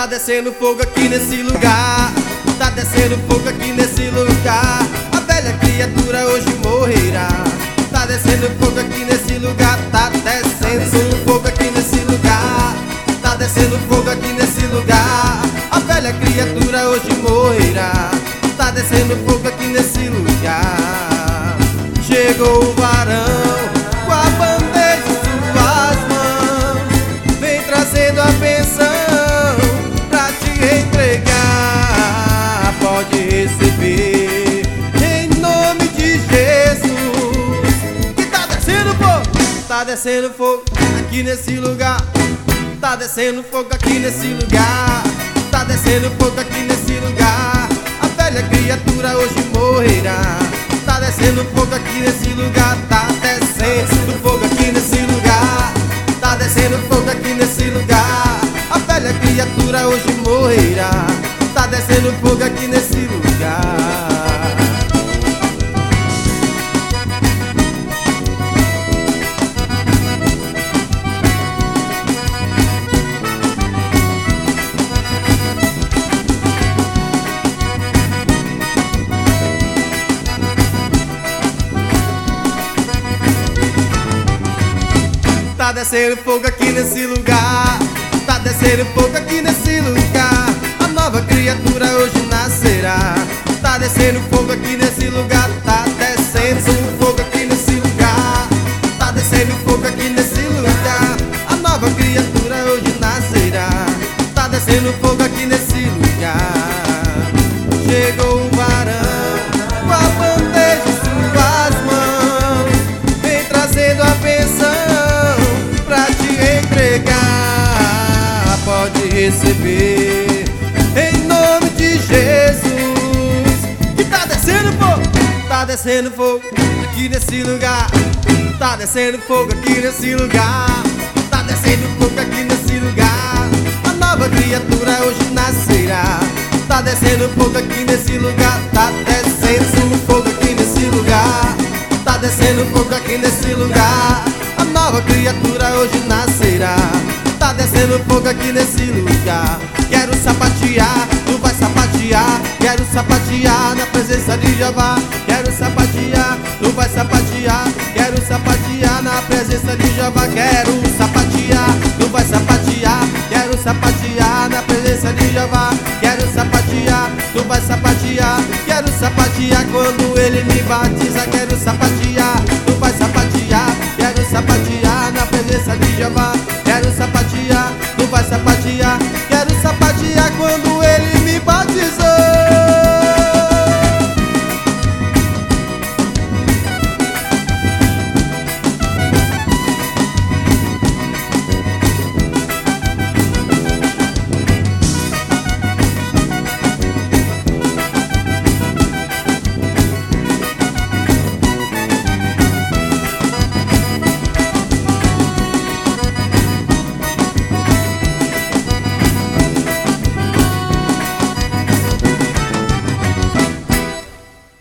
Tá descendo fogo aqui nesse lugar. Tá descendo fogo aqui nesse lugar. A velha criatura hoje morrerá. Tá descendo fogo aqui nesse lugar. Tá descendo fogo aqui nesse lugar. Tá descendo fogo aqui nesse lugar. A velha criatura hoje morrerá. Tá descendo fogo aqui nesse lugar. Chegou o varão com a bandeja em suas mãos, vem trazendo a bênção pra te entregar. Pode receber em nome de Jesus. Que tá descendo fogo, tá descendo fogo aqui nesse lugar. Tá descendo fogo aqui nesse lugar. Tá descendo fogo aqui nesse lugar. A velha criatura hoje morrerá. Tá descendo fogo aqui nesse lugar. Tá descendo fogo aqui nesse lugar. Tá descendo fogo aqui nesse lugar. A velha criatura hoje morrerá. Tá descendo fogo aqui nesse lugar. Tá descendo fogo aqui nesse lugar. Tá descendo fogo aqui nesse lugar. A nova criatura hoje nascerá. Tá descendo fogo aqui nesse lugar. Tá descendo fogo aqui nesse lugar. Tá descendo fogo aqui nesse lugar. A nova criatura hoje nascerá. Tá descendo fogo aqui nesse lugar. Chegou o varão com a bandeja em suas mãos, vem trazendo a bênção pra te entregar. Pode receber em nome de Jesus. Que tá descendo fogo, tá descendo fogo aqui nesse lugar. Tá descendo fogo aqui nesse lugar. Tá descendo fogo aqui nesse lugar. A nova criatura hoje nascerá. Tá descendo fogo aqui nesse lugar. Tá descendo fogo aqui nesse lugar. Tá descendo fogo aqui nesse lugar. A nova criatura hoje nascerá. Tá descendo fogo aqui nesse lugar. Quero sapatear, tu vai sapatear. Quero sapatear na presença de Jeová. Quero sapatear, tu vai sapatear. Quero sapatear na presença de Jeová. Quero sapatear, tu vai sapatear. Quero sapatear na presença de Jeová. Quero sapatear, tu vai sapatear. Quero sapatear quando ele me batiza.